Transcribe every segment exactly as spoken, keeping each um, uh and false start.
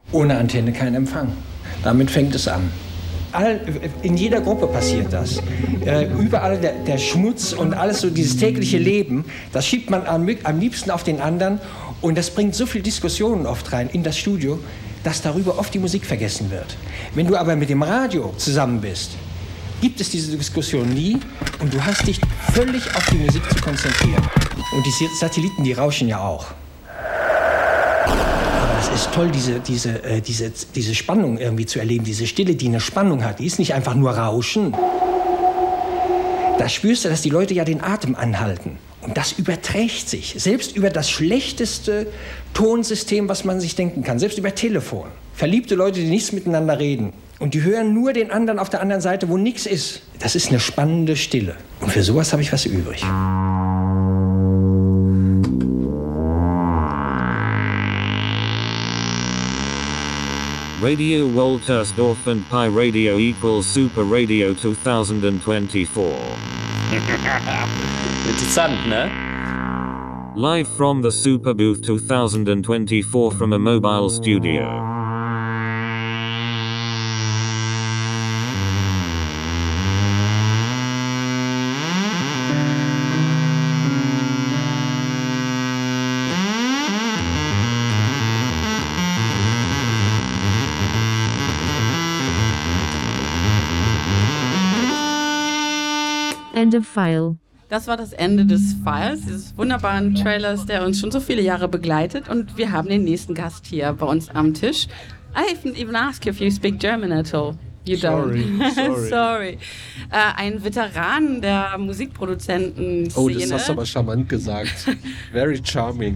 Ohne Antenne kein Empfang. Damit fängt es an. All, in jeder Gruppe passiert das. Äh, überall der, der Schmutz und alles so, dieses tägliche Leben, das schiebt man am, am liebsten auf den anderen und das bringt so viel Diskussionen oft rein in das Studio, dass darüber oft die Musik vergessen wird. Wenn du aber mit dem Radio zusammen bist, gibt es diese Diskussion nie und du hast dich völlig auf die Musik zu konzentrieren. Und die Satelliten, die rauschen ja auch. Es ist toll, diese, diese, äh, diese, diese Spannung irgendwie zu erleben, diese Stille, die eine Spannung hat. Die ist nicht einfach nur Rauschen. Da spürst du, dass die Leute ja den Atem anhalten. Und das überträgt sich, selbst über das schlechteste Tonsystem, was man sich denken kann, selbst über Telefon. Verliebte Leute, die nichts miteinander reden. Und die hören nur den anderen auf der anderen Seite, wo nichts ist. Das ist eine spannende Stille. Und für sowas habe ich was übrig. Radio Woltersdorf and Pi Radio equals Super Radio twenty twenty-four. Interessant, ne? Live from the Super Booth twenty twenty-four from a mobile studio. End of File. Das war das Ende des Files, dieses wunderbaren Trailers, der uns schon so viele Jahre begleitet. Und wir haben den nächsten Gast hier bei uns am Tisch. I haven't even asked you if you speak German at all. You sorry, don't. Sorry. Sorry. Äh, ein Veteran der Musikproduzenten-Szene. Oh, das hast du aber charmant gesagt. Very charming.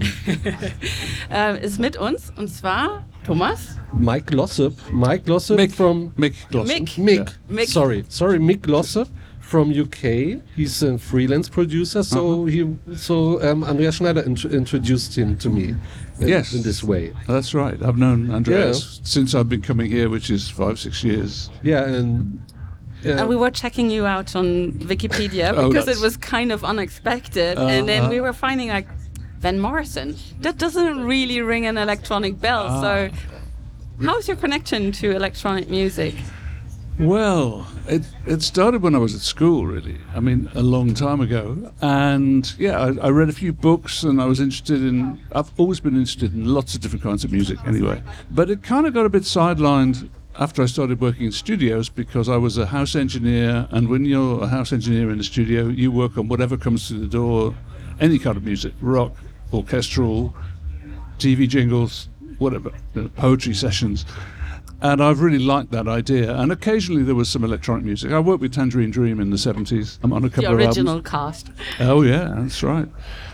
äh, ist mit uns, und zwar Thomas. Mike Glossop. Mike Glossop Mick. from... Mick Glossop. Mick. Mick. Yeah. Mick. Sorry. Sorry, Mick Glossop from U K. He's a freelance producer, so Uh-huh. he, so um, Andreas Schneider int- introduced him to me in, Yes. in this way. That's right. I've known Andreas since I've been coming here, which is five, six years. Yeah, and... Uh, And we were checking you out on Wikipedia Oh, because it that's- was kind of unexpected. Uh, and then uh. we were finding like Van Morrison. That doesn't really ring an electronic bell. Ah. So how's your connection to electronic music? Well, it it started when I was at school, really. I mean, a long time ago. And yeah, I, I read a few books, and I was interested in. I've always been interested in lots of different kinds of music, anyway. But it kind of got a bit sidelined after I started working in studios, because I was a house engineer, and when you're a house engineer in a studio, you work on whatever comes through the door, any kind of music, rock, orchestral, T V jingles, whatever, you know, poetry sessions. And I've really liked that idea. And occasionally there was some electronic music. I worked with Tangerine Dream in the seventies. I'm on a couple The of original albums. cast. Oh yeah, that's right.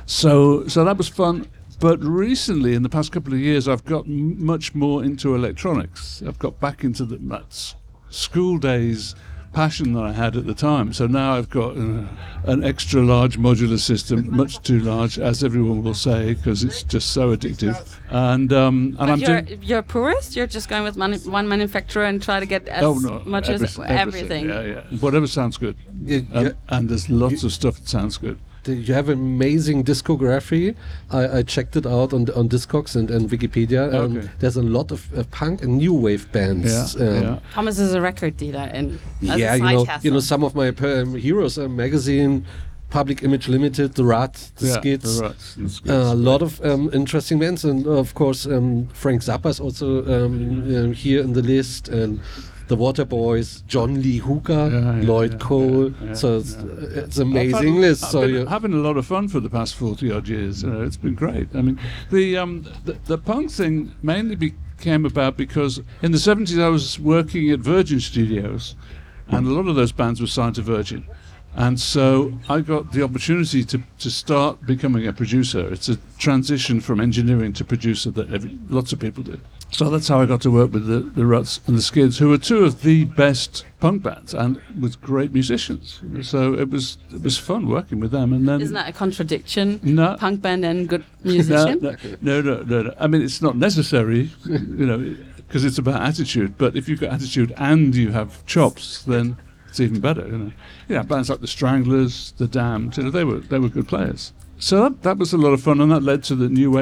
So so that was fun. But recently, in the past couple of years, I've got m- much more into electronics. I've got back into the that s- school days passion that I had at the time. So now I've got uh, an extra large modular system, much too large, as everyone will say, because it's just so addictive. And um, and But I'm you're, doing. you're a purist? You're just going with manu- one manufacturer and try to get as Oh no! much everything, as everything. Yeah, yeah. Whatever sounds good. Yeah, And, yeah. and there's lots of stuff that sounds good. You have an amazing discography. I, I checked it out on on Discogs and, and Wikipedia. Um, Okay. There's a lot of uh, punk and new wave bands. Yeah, um, yeah. Thomas is a record dealer and as yeah, a you side know, hustle. you know some of my um, heroes uh, magazine, Public Image Limited, The Rat, The Yeah, Skids. the Rats, the Skids. Uh, a lot of um, interesting bands, and of course um, Frank Zappa is also um, um, here in the list, and the Waterboys, John Lee Hooker, Yeah, yeah, Lloyd yeah, Cole. yeah, yeah, so it's, yeah. it's an amazing I've had- list. I've So been you, having a lot of fun for the past forty odd years. You know, it's been great. I mean, the um, the, the punk thing mainly became about because in the seventies I was working at Virgin Studios, and a lot of those bands were signed to Virgin. And so I got the opportunity to, to start becoming a producer. It's a transition from engineering to producer that every, lots of people do. So that's how I got to work with the, the Ruts and the Skids, who are two of the best punk bands and with great musicians. So it was it was fun working with them. And then Isn't that a contradiction? No. Punk band and good no, musician? no, no, no, no, no. I mean, it's not necessary, you know, because it's about attitude. But if you've got attitude and you have chops, then it's even better, you know. Yeah, bands like the Stranglers, the Damned, you know, they were they were good players. So that, that was a lot of fun, and that led to the new wave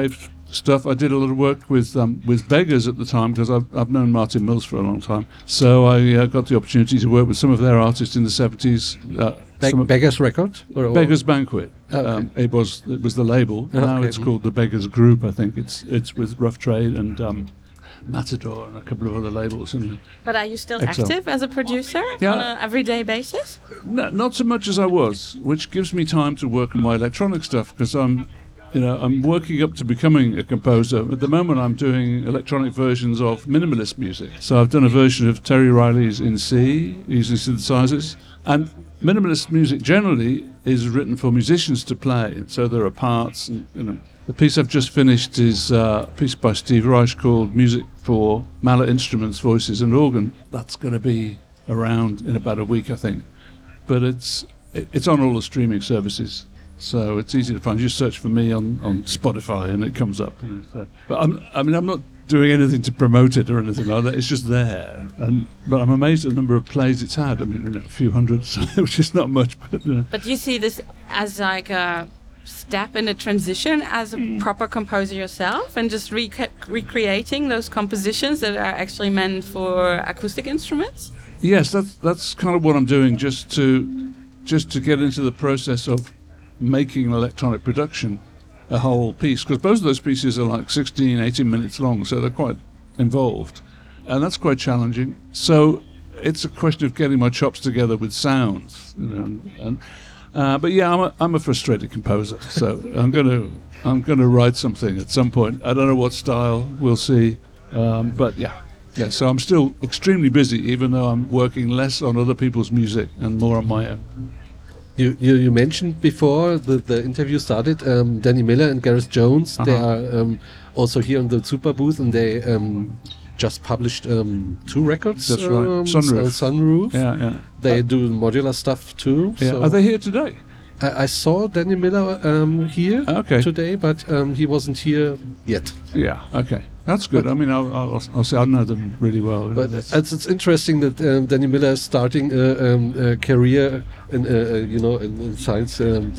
stuff. I did a lot of work with um, with Beggars at the time because I've, I've known Martin Mills for a long time. So I uh, got the opportunity to work with some of their artists in the seventies. Uh, Beg- Beggars Record? Or, or? Beggars Banquet. Oh, okay. um, it was it was the label. Oh, now okay. it's called the Beggars Group. I think it's it's with Rough Trade and um, Matador and a couple of other labels. And But are you still Excel. active as a producer Yeah. on an everyday basis? No, not so much as I was, which gives me time to work on my electronic stuff because I'm, you know, I'm working up to becoming a composer. At the moment, I'm doing electronic versions of minimalist music. So I've done a version of Terry Riley's In C using synthesizers, and minimalist music generally is written for musicians to play. So there are parts, and, you know. The piece I've just finished is uh, a piece by Steve Reich called Music for Mallet Instruments, Voices and Organ. That's going to be around in about a week, I think. But it's it, it's on all the streaming services, so it's easy to find. You just search for me on, on Spotify and it comes up. You know, so. But I'm, I mean, I'm not doing anything to promote it or anything like that. It's just there. And but I'm amazed at the number of plays it's had. I mean, you know, a few hundred, so, which is not much. But you know. But you see this as like a step in a transition as a proper composer yourself and just rec- recreating those compositions that are actually meant for acoustic instruments? Yes, that's that's kind of what I'm doing, just to just to get into the process of making an electronic production, a whole piece, because both of those pieces are like sixteen, eighteen minutes long, so they're quite involved, and that's quite challenging. So it's a question of getting my chops together with sounds, you know, and, and Uh, but yeah, I'm a, I'm a frustrated composer, so I'm gonna I'm gonna write something at some point. I don't know what style, we'll see. Um, but yeah, yeah. So I'm still extremely busy, even though I'm working less on other people's music and more on my own. You, you you mentioned before the, the interview started, um, Danny Miller and Gareth Jones. They Uh-huh. are um, also here in the Super Booth, and they um, just published um, two records. That's right. um, Sunroof. uh, Sunroof. Yeah, yeah. They do modular stuff too. Yeah. So Are they here today? I, I saw Danny Miller um, here Okay. today, but um, he wasn't here yet. Yeah. Okay. That's good. I mean, I'll, I'll, I'll say I know them really well. But That's- it's, it's interesting that um, Danny Miller is starting a, um, a career in, uh, uh, you know, in, in science um,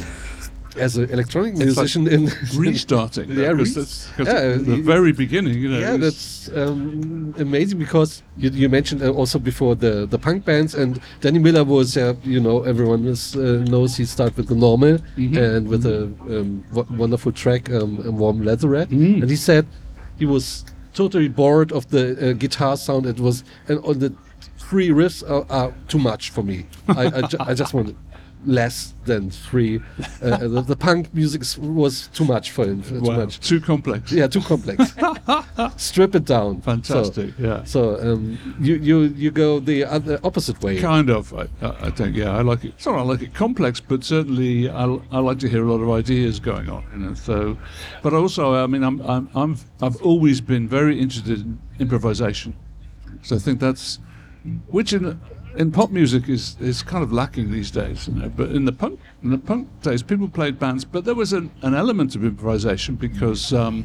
as an electronic It's musician. in restarting. Yeah, because re- that's 'cause yeah, the you- very beginning. You know. Yeah, is- that's um, amazing because you, you mentioned uh, also before the, the punk bands, and Danny Miller was, uh, you know, everyone is, uh, knows he started with the Normal Mhm. and with a um, w- wonderful track, um, a Warm Leatherette, Mm. and he said he was totally bored of the uh, guitar sound. It was, and all the three riffs are, are too much for me. I, I, ju- I just wanted less than three. Uh, the, the punk music s- was too much for him. Too wow, much. too complex. Yeah, too complex. Strip it down. Fantastic. So, yeah. so um, you, you you go the other opposite way. Kind of, I, I think. Yeah, I like it. It's not I like it complex, but certainly I, I like to hear a lot of ideas going on. You know, so, but also, I mean, I'm I'm, I'm I've always been very interested in improvisation. So I think that's which in in pop music is is kind of lacking these days. You know, but in the punk in the punk days, people played bands, but there was an, an element of improvisation because um,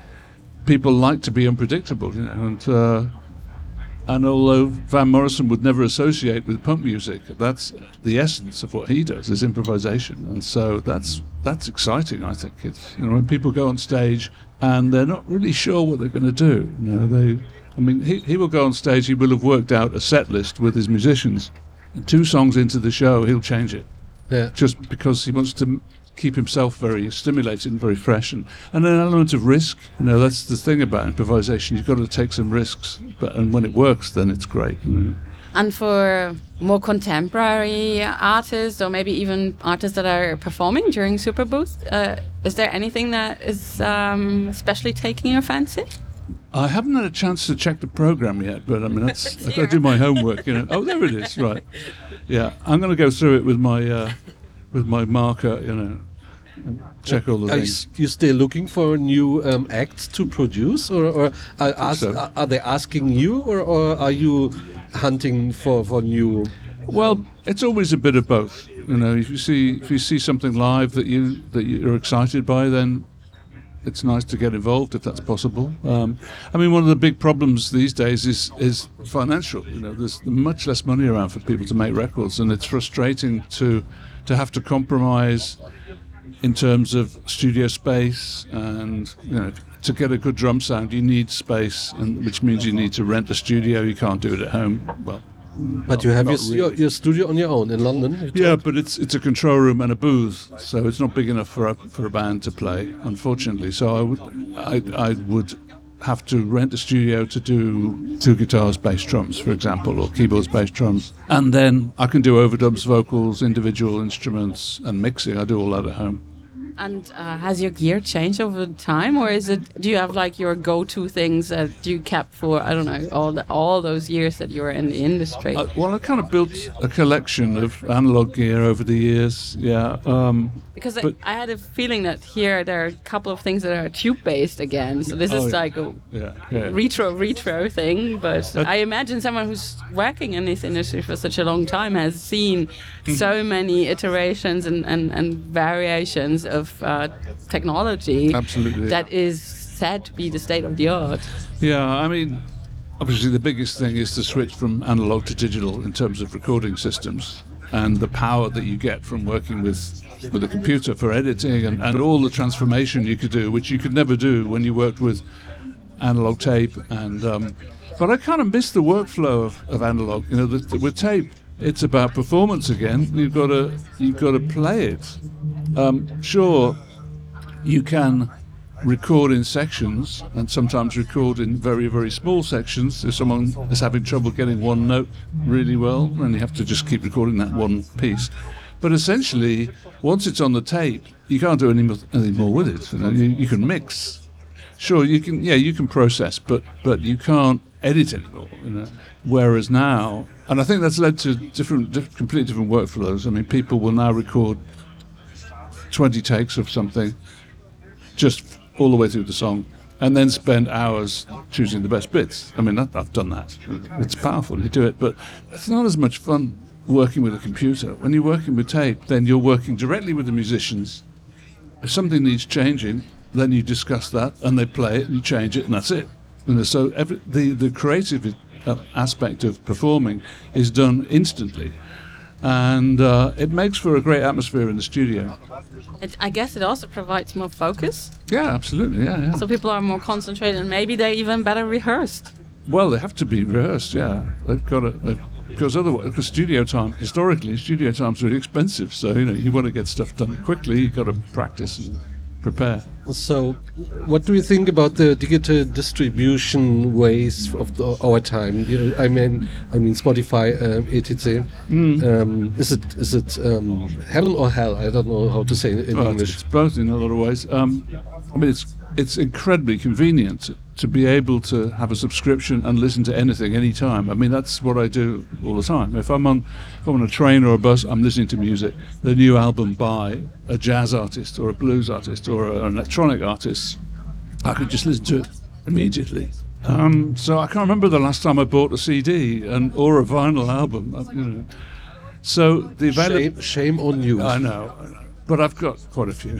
people like to be unpredictable. You know, and. Uh, And although Van Morrison would never associate with punk music, that's the essence of what he does is improvisation, and so that's that's exciting. I think it's you know when people go on stage and they're not really sure what they're going to do. You know, they, I mean, he he will go on stage. He will have worked out a set list with his musicians. And two songs into the show, he'll change it Yeah. just because he wants to m- keep himself very stimulated and very fresh, and, and an element of risk. You know, that's the thing about improvisation. You've got to take some risks, but and when it works, then it's great. You know. And for more contemporary artists, or maybe even artists that are performing during Super Booth, uh, is there anything that is um, especially taking your fancy? I haven't had a chance to check the program yet, but I mean, that's, I've got to do my homework. You know. Oh, there it is. Right. Yeah, I'm going to go through it with my uh, with my marker. You know, and check all the Are you, things. s- you still looking for new um, acts to produce, or, or are, ask, so. are are they asking you, or, or are you hunting for, for new? Well, it's always a bit of both. You know, if you see if you see something live that you that you're excited by, then it's nice to get involved if that's possible. Um, I mean, one of the big problems these days is is financial. You know, there's much less money around for people to make records, and it's frustrating to to have to compromise in terms of studio space and you know to get a good drum sound, you need space, and which means you need to rent a studio. You can't do it at home. Well, But you have not your, really. your your studio on your own in London. you Yeah, told? but it's it's a control room and a booth, so it's not big enough for a for a band to play, unfortunately. So I would I I would have to rent a studio to do two guitars, bass, drums, for example, or keyboards, bass, drums, and then I can do overdubs, vocals, individual instruments, and mixing. I do all that at home. And uh, has your gear changed over time, or is it? Do you have like your go-to things that you kept for I don't know all the, all those years that you were in the industry? Uh, well, I kind of built a collection of analog gear over the years. Yeah. Um, Because I, but- I had a feeling that here there are a couple of things that are tube-based again. So this Oh, is yeah. like a yeah. Yeah. retro retro thing. But That- I imagine someone who's working in this industry for such a long time has seen Hmm. so many iterations and, and, and variations of uh, technology Absolutely. that is said to be the state of the art. Yeah, I mean, obviously the biggest thing is to switch from analog to digital in terms of recording systems and the power that you get from working with with a computer for editing and, and all the transformation you could do, which you could never do when you worked with analog tape. And um, but I kind of miss the workflow of, of analog. You know, the, the, with tape, it's about performance again. You've got to you've got to play it. Um, sure, you can record in sections and sometimes record in very, very small sections. If someone is having trouble getting one note really well, then you have to just keep recording that one piece. But essentially, once it's on the tape, you can't do any more, anything more with it. You know, you, you can mix. Sure, you can. Yeah, you can process, but but you can't edit anymore. You know. Whereas now, and I think that's led to different, diff- completely different workflows. I mean, people will now record twenty takes of something, just all the way through the song, and then spend hours choosing the best bits. I mean, that, I've done that. It's powerful to do it, but it's not as much fun working with a computer. When you're working with tape, then you're working directly with the musicians. If something needs changing, then you discuss that, and they play it, and you change it, and that's it. You know, so every, the, the creative uh, aspect of performing is done instantly. And uh, it makes for a great atmosphere in the studio. It, I guess it also provides more focus, Yeah, absolutely, yeah, yeah. so people are more concentrated and maybe they're even better rehearsed. Well, they have to be rehearsed, yeah. They've got to, because otherwise, because studio time, historically, studio time's really expensive. So, you know, you want to get stuff done quickly, you've got to practice and prepare. So, what do you think about the digital distribution ways of the, our time? You know, I mean, I mean Spotify, um, et cetera. Mm. Um, is it is it um, heaven or hell? I don't know how to say it in Well, it's, English. it's both in a lot of ways. Um, I mean, it's it's incredibly convenient to be able to have a subscription and listen to anything anytime. I mean, that's what I do all the time. If I'm on if I'm on a train or a bus, I'm listening to music, the new album by a jazz artist or a blues artist or a, an electronic artist. I could just listen to it immediately. Um, so I can't remember the last time I bought a C D and or a vinyl album. uh, You know. So the availability. Shame, shame on you. I know, I know, but I've got quite a few.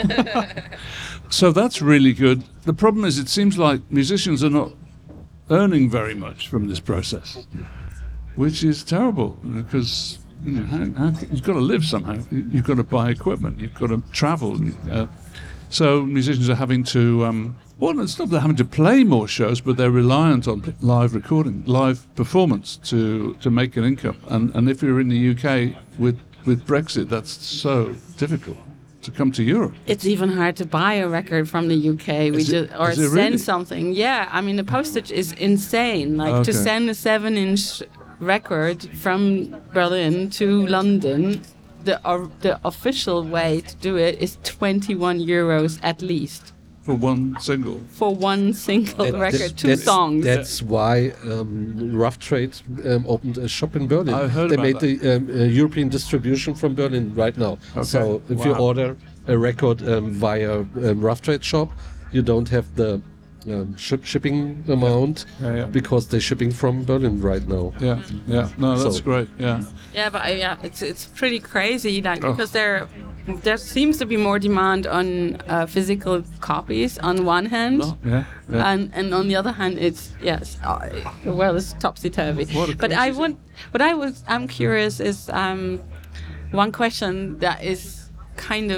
So that's really good. The problem is, it seems like musicians are not earning very much from this process, which is terrible because you know, how, how, you've got to live somehow. You- You've got to buy equipment. You've got to travel. Uh, so musicians are having to. Um, well, it's not they're having to play more shows, but they're reliant on live recording, live performance to to make an income. And and if you're in the U K with with Brexit, that's so difficult to come to Europe. It's even hard to buy a record from the U K. We Is it- just or is it send really? something. Yeah, I mean the postage is insane. Like to Okay. send a seven-inch record from Berlin to London, the uh, the official way to do it is twenty-one euros at least For one single. for one single That- record, that- two that's, songs. That's why um, Rough Trade um, opened a shop in Berlin. I heard they about made the um, uh, European distribution from Berlin right now. Okay. So if you Wow. order a record um, via um, Rough Trade shop, you don't have the um, ship shipping amount Yeah, yeah. because they're shipping from Berlin right now. Yeah, yeah. No, that's So- great. Yeah. Yeah, but uh, yeah, it's it's pretty crazy, like Oh. because there there seems to be more demand on uh, physical copies on one hand, Yeah. yeah. and and on the other hand, it's yes, uh, well, it's topsy turvy. What a But I crazy would, what I was, I'm curious is um, one question that is kind of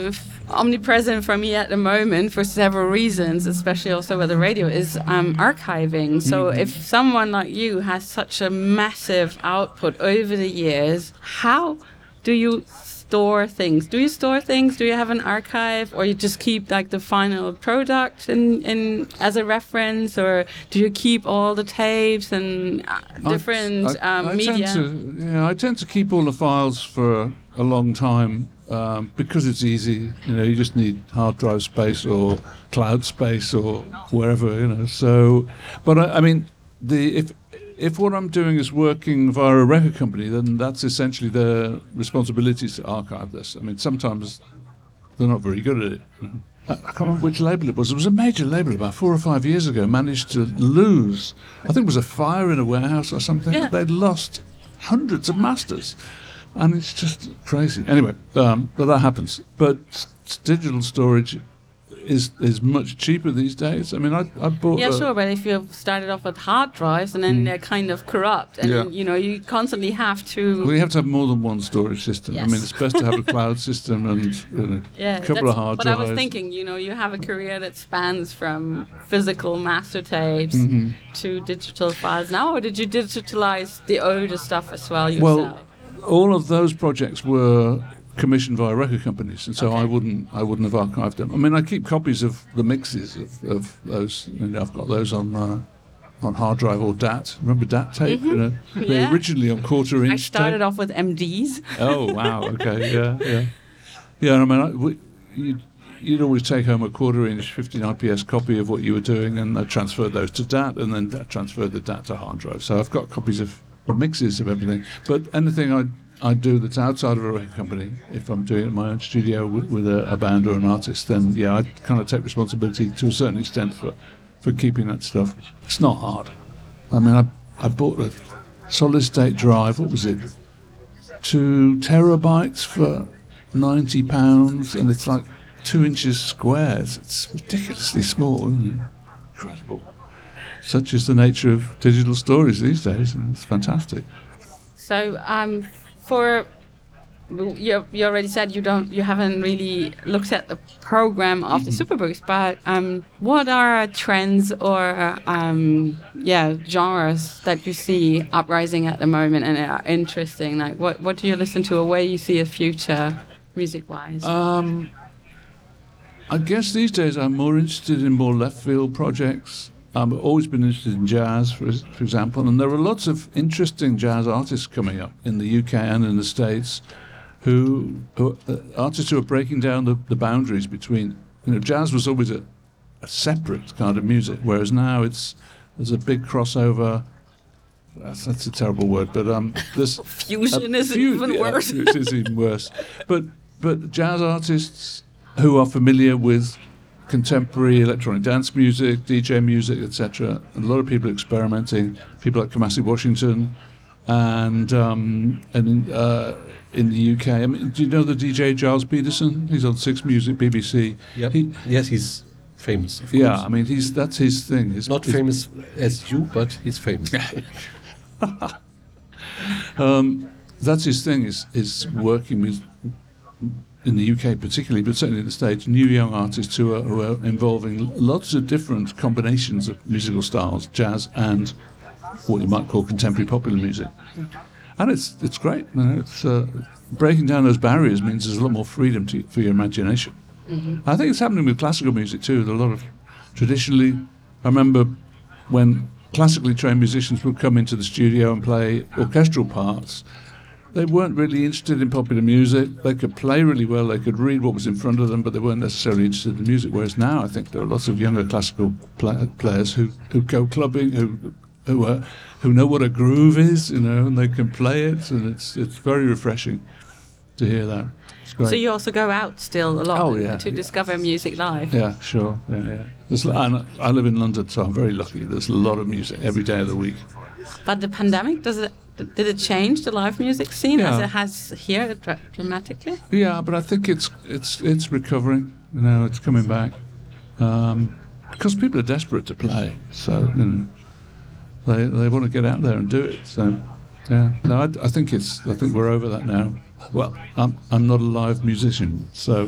omnipresent for me at the moment for several reasons, especially also with the radio, is um, archiving. So Mm-hmm. if someone like you has such a massive output over the years, how do you store things? Do you store things? Do you have an archive, or you just keep like the final product in, in as a reference, or do you keep all the tapes and uh, different I, I, um, I media? Tend to, yeah, I tend to keep all the files for a long time um, because it's easy. You know, you just need hard drive space or cloud space or wherever. You know, so. But I, I mean, the if. If what I'm doing is working via a record company, then that's essentially their responsibility to archive this. I mean, sometimes they're not very good at it. I, I can't remember which label it was. It was a major label about four or five years ago, managed to lose, I think it was a fire in a warehouse or something. Yeah. They'd lost hundreds of masters. And it's just crazy. Anyway, um, but that happens. But s- digital storage is is much cheaper these days. I mean, I, I bought... Yeah, a, sure, but if you've started off with hard drives and then they're kind of corrupt, and Yeah. you know, you constantly have to. Well, you have to have more than one storage system. I Yes. mean, it's best to have a cloud system and you know, Yeah, a couple that's of hard what drives. I was thinking. You know, you have a career that spans from physical master tapes Mm-hmm. to digital files now, or did you digitalize the older stuff as well yourself? Well, all of those projects were commissioned via record companies, and so Okay. I wouldn't, I wouldn't have archived them. I mean, I keep copies of the mixes of, of those. You know, I've got those on uh, on hard drive or D A T. Remember D A T tape? You know, they Mm-hmm. Yeah. originally on quarter inch. I started tape. off with M Ds. Oh wow! Okay, yeah, yeah, yeah. I mean, I, we, you'd, you'd always take home a quarter-inch, fifteen I P S copy of what you were doing, and I transferred those to D A T, and then I transferred the D A T to hard drive. So I've got copies of mixes of everything. But anything I I do that's outside of a record company, if I'm doing it in my own studio with, with a, a band or an artist, then yeah, I kind of take responsibility to a certain extent for for keeping that stuff. It's not hard. I mean, I I bought a solid state drive. What was it? Two terabytes for ninety pounds, and it's like two inches squares. It's ridiculously small, isn't it? Incredible. Such is the nature of digital stories these days, and it's fantastic. So, um, for you, you already said you don't, you haven't really looked at the program of the Superbooks, but um, what are trends or um, yeah genres that you see uprising at the moment and are interesting? Like, what what do you listen to, or where you see a future music-wise? Um, I guess these days I'm more interested in more left field projects. I've always been interested in jazz, for, for example, and there are lots of interesting jazz artists coming up in the U K and in the States, who, who uh, artists who are breaking down the, the boundaries between. You know, jazz was always a, a separate kind of music, whereas now it's there's a big crossover. That's, that's a terrible word, but um, there's Fusion a is few- even yeah, worse. Fusion is even worse. But but jazz artists who are familiar with contemporary electronic dance music, D J music, et cetera. A lot of people experimenting. People like Kamasi Washington, and um, and in, uh, in the U K. I mean, do you know the D J Giles Peterson? He's on Six Music, B B C. Yep. He, Yes, he's famous. Of yeah, course. I mean, he's that's his thing. His, Not his- famous as you, but he's famous. Um, that's his thing. Is is working with, in the U K particularly, but certainly in the States, new young artists who are, who are involving lots of different combinations of musical styles, jazz and what you might call contemporary popular music. And it's it's great. You know, it's uh, breaking down those barriers means there's a lot more freedom to, for your imagination. I think it's happening with classical music too. There are a lot of traditionally. I remember when classically trained musicians would come into the studio and play orchestral parts. They weren't really interested in popular music. They could play really well. They could read what was in front of them, but they weren't necessarily interested in music. Whereas now, I think there are lots of younger classical pla- players who, who go clubbing, who who uh, who know what a groove is, you know, and they can play it, and it's it's very refreshing to hear that. It's great. So you also go out still a lot Oh, yeah, to yeah. discover music live. Yeah, sure. Yeah, yeah. There's, and I live in London, so I'm very lucky. There's a lot of music every day of the week. But the pandemic, does it did it change the live music scene as Yeah. it has here dra- dramatically? Yeah, but I think it's it's it's recovering. You know, it's coming back um, because people are desperate to play. So you know, they they want to get out there and do it. So yeah, no, I, I think it's I think we're over that now. Well, I'm I'm not a live musician, so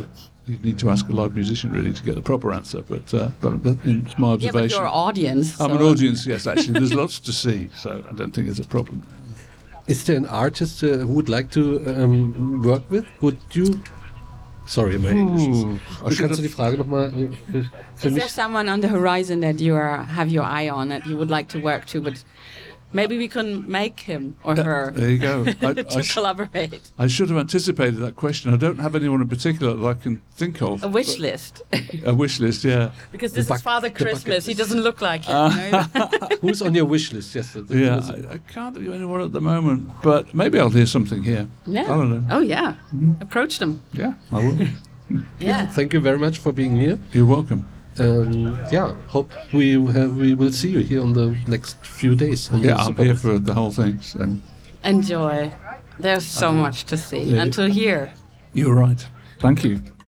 you need to ask a live musician really to get the proper answer. But, uh, but, but it's my Yeah, observation. but you're an audience. I'm an so- audience, yes, actually. There's lots to see, so I don't think it's a problem. Is there an artist uh, who would like to um, work with? Would you? Sorry, my English. is- Ooh, I Du should kannst du die have, Frage nochmal äh, für für Is there mich? someone on the horizon that you are, have your eye on that you would like to work to, but maybe we can make him or her there you go. I, to I, sh- collaborate? I should have anticipated that question. I don't have anyone in particular that I can think of. A wish list. A wish list, yeah. Because this buck- is Father the bucket Christmas. He list. doesn't look like it. you know? Who's on your wish list? Yes. that- that Yeah, was- I, I can't think of anyone at the moment, but maybe I'll hear something here. Yeah. I don't know. Oh, yeah. Approach them. Yeah, I will. Yeah. Thank you very much for being here. You're welcome. Um, yeah, hope we have, we will see you here on the next few days. on the Yeah, I'm Super here Bowl. for the whole thing. So. Enjoy. There's so much to see Yeah. and to hear. You're right. Thank you.